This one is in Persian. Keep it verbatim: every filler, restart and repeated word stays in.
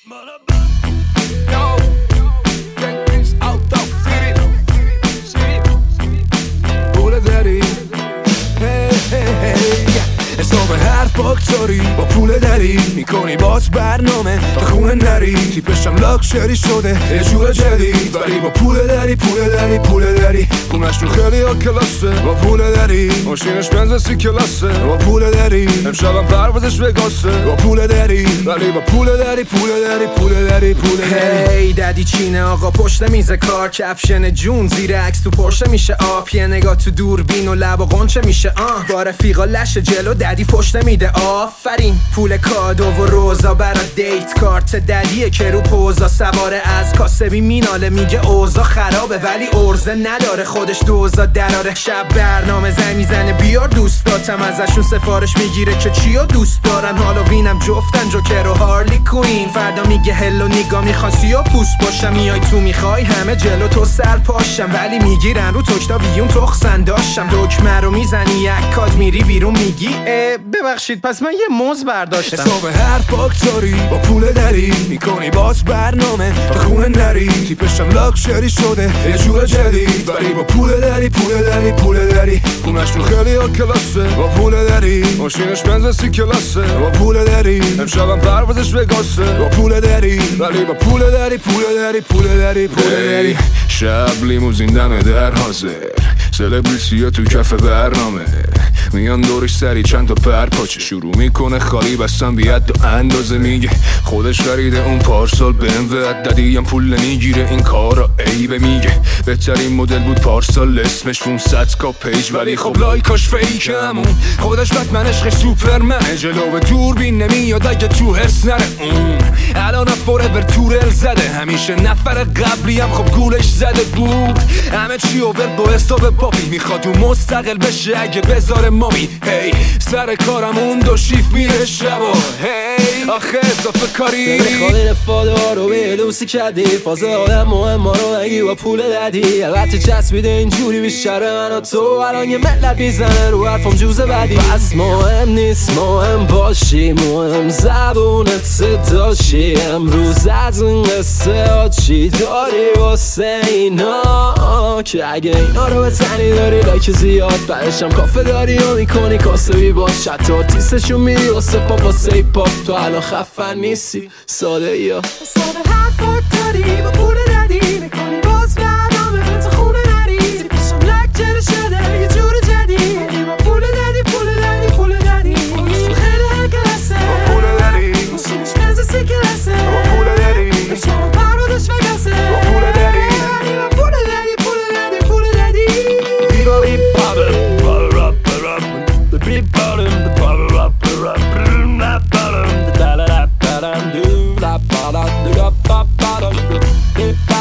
پول داری حساب هر فاکتوری با پول داری میکنی باز برنامه تا خونه نری تیپشم لاکچری شده یه جور جدید ولی با پول داری پول داری پول داری خونش تو خیلی ها کلاسه با پول داری ماشینش بنز سی کلاسه با پول داری امشبم پروازش وگاسه با پول داری ولی با پول داری پول داری پول داری پول داری هی ددی چینه آقا پشت میز کار کپشن جون زیر عکس تو پرشه میشه آب یه نگاه تو دوربین و لب و قنچه میشه آه با رفیقا لش جلو ددی پشت میده آفرین پول کادو و روزا برا دیت کارت ددیه که رو پوزا سواره از کاسبی میناله میگه اوزا خرابه ولی ارزه نداره خودش دوزا دراره شب برنامه زنگ میزنه بیار دوستاتم ازشون سفارش میگیره که چیو دوست دارن هالووینم جفتن جوکر و هارلی کوین فردا میگه هلو نیگا میخوان سیو پوست باشم میای تو میخوای همه جلو تو سر پاشم ولی میگیرن رو تکتا ویون تخسن داشتم دکمه رو میزنی یک کاد میری بیرون میگی ببخشید پس من یه موز برداشتم حساب هر فاکتوری با پول داری میکنی باز برنامه تا خونه نری تیپشم لاکچری شده یه جور جدید ولی با پول داری پول داری پول داری خونش تو خیلی ها کلاسه با پول داری ماشینش بنز سی کلاسه با پول داری امشبم پروازش وگاسه با پول داری ولی با پول داری پول داری پول داری پول داری شب لیموزین دم در حاضر سلبریتی تو کف برنامه میان دورش سری چند تا پر پاچه شروع میکنه خالی بستن بیاد و اندازه میگه خودش خریده اون پارسال بهم ود دادیم پول نمیگیره این کارا عیبه میگه بهترین مدل بود پارسال اسمش پونصد کا پیج ولی خب لایکاش فیکمون خودش بتمن عشق سوپرمنه جلو دوربین نمیاد اگه تو هرس نره اون الان فوراور تورل زده همیشه نفر قبلی هم خب گولش زده بود همه چی اوور با حساب پاپی میخواد تو مستقل بشه اگه بذاره مامی هی سر کارم اون دو شیف میره شبا هی آخه اضافه کاری خالی رفاده ها رو به لوسی کردی فازه آدم مهم ما رو نگی با پول دادی البته چسبیده اینجوری بیشتر من و تو الان یه ملت میزنه رو حرفم جوزه بدی پس مهم نیست مهم باشی مهم زبونت صداشی امروز از این قصه ها چی داری واسه اینا که اگه اینا رو بزنی داری لایک زیاد بعدشم کافه داری و میکنی کاسه بی باش حتی تیستشون میری واسه پاپ واسه ای پاپ تو الان خفن نیستی ساده یا حساب هر فاک داری با پول دادی میکنی باز برنامه تا خونه نری تیپشم لکچر شده یه جور جدید با پول دادی پول دادی پول دادی خودشون خیلی ها کلاسه با پول داری ماشینش بنز سی کلاسه با پول داری امشبم پروازش وگاسه با پول داری با پول دادی پول دادی پول دادی بیبا بی پابل پابل راب راب the big bottom the pabel rap rap rap bottom the da da da da do la ba da do la ba ba da do